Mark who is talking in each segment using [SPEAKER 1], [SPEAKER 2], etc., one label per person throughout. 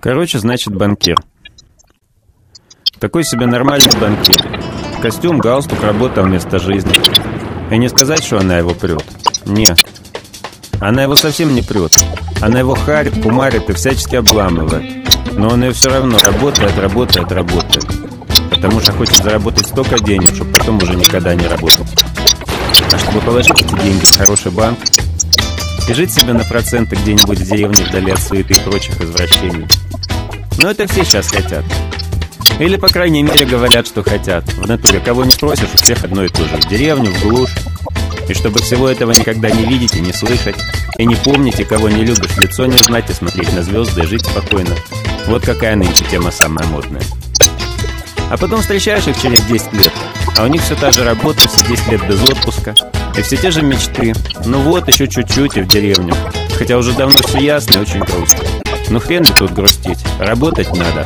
[SPEAKER 1] Короче, значит, банкир. Такой себе нормальный банкир. Костюм, галстук, работа вместо жизни. И не сказать, что она его прет. Нет. Она его совсем не прет. Она его харит, кумарит и всячески обламывает. Но он ее все равно работает. Потому что хочет заработать столько денег, чтобы потом уже никогда не работать. А чтобы положить эти деньги в хороший банк и жить себе на проценты где-нибудь в деревне вдали от суеты и прочих извращений. Но это все сейчас хотят. Или, по крайней мере, говорят, что хотят. В натуре, кого не просишь, у всех одно и то же. В деревню, в глушь. И чтобы всего этого никогда не видеть и не слышать, и не помнить, и кого не любишь, лицо не знать, и смотреть на звезды, и жить спокойно. Вот какая нынче тема самая модная. А потом встречаешь их через 10 лет, а у них все та же работа, все 10 лет без отпуска, и все те же мечты. Ну вот, еще чуть-чуть и в деревню. Хотя уже давно все ясно и очень грустно. Ну хрен ли тут грустить, работать надо.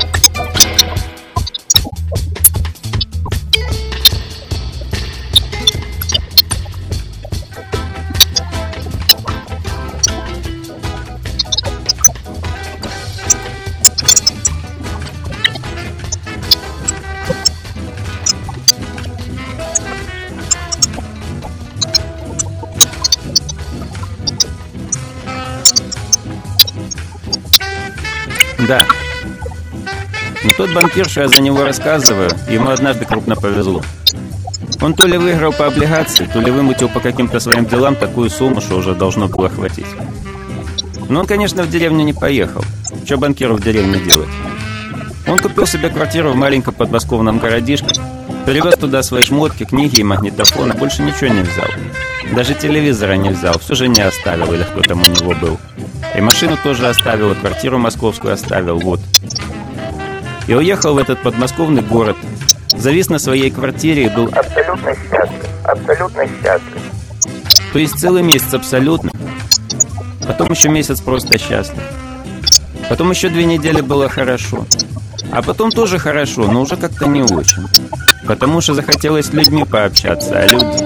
[SPEAKER 1] Да. Но тот банкир, что я за него рассказываю, ему однажды крупно повезло. Он то ли выиграл по облигации, то ли вымутил по каким-то своим делам такую сумму, что уже должно было хватить. Но он, конечно, в деревню не поехал. Что банкиру в деревне делать? Он купил себе квартиру в маленьком подмосковном городишке, перевез туда свои шмотки, книги и магнитофон, а больше ничего не взял. Даже телевизора не взял, все жене оставил, или кто там у него был. И машину тоже оставил, и квартиру московскую оставил, вот. И уехал в этот подмосковный город, завис на своей квартире и был абсолютно счастлив. То есть целый месяц абсолютно, потом еще месяц просто счастлив. Потом еще 2 недели было хорошо. А потом тоже хорошо, но уже как-то не очень. Потому что захотелось с людьми пообщаться, а люди...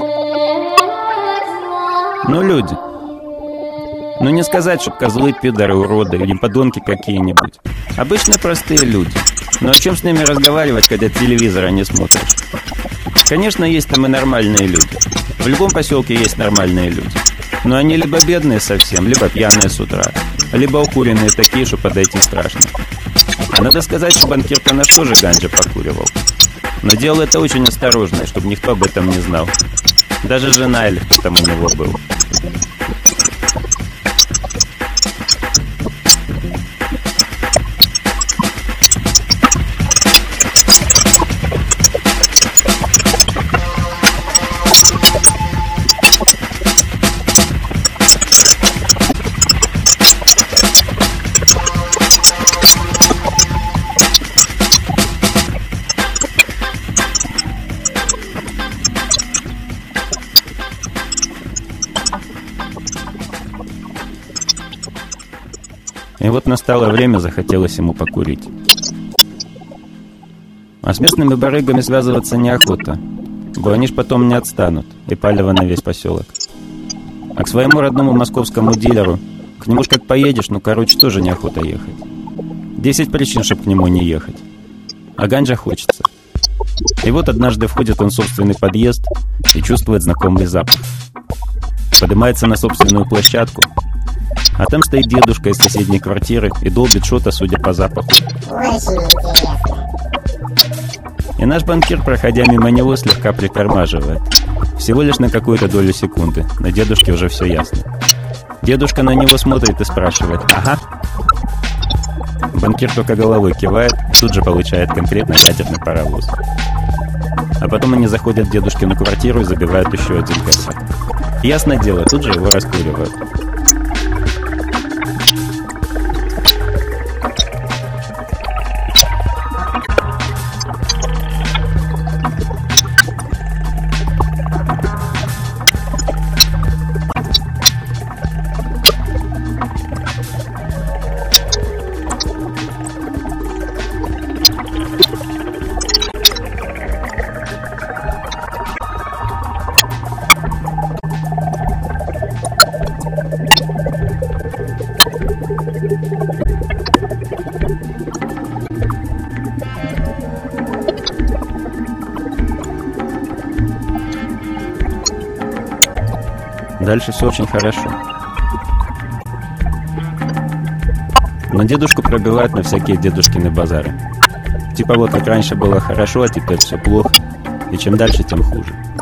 [SPEAKER 1] Ну, люди. Ну, не сказать, что козлы, пидоры, уроды или подонки какие-нибудь. Обычные простые люди. Но о чем с ними разговаривать, когда телевизора не смотришь? Конечно, есть там и нормальные люди. В любом поселке есть нормальные люди. Но они либо бедные совсем, либо пьяные с утра, либо укуренные такие, что подойти страшно. А надо сказать, что банкир-то наш тоже ганджа покуривал. Но делал это очень осторожно, чтобы никто об этом не знал. Даже жена или кто там у него был. И вот настало время, захотелось ему покурить. А с местными барыгами связываться неохота, бо они ж потом не отстанут, и палево на весь поселок. А к своему родному московскому дилеру, к нему ж как поедешь, ну короче, тоже неохота ехать. 10 причин, чтоб к нему не ехать. А ганджа хочется. И вот однажды входит он в собственный подъезд и чувствует знакомый запах. Поднимается на собственную площадку, а там стоит дедушка из соседней квартиры и долбит что-то, судя по запаху.
[SPEAKER 2] Очень интересно.
[SPEAKER 1] И наш банкир, проходя мимо него, слегка притормаживает. Всего лишь на какую-то долю секунды. На дедушке уже все ясно. Дедушка на него смотрит и спрашивает: «Ага». Банкир только головой кивает, тут же получает конкретно ядерный паровоз. А потом они заходят в дедушкину квартиру и забивают еще один косяк. Ясно дело, тут же его раскуривают. Дальше все очень хорошо. Но дедушку пробивают на всякие дедушкины базары. Типа вот как раньше было хорошо, а теперь все плохо. И чем дальше, тем хуже.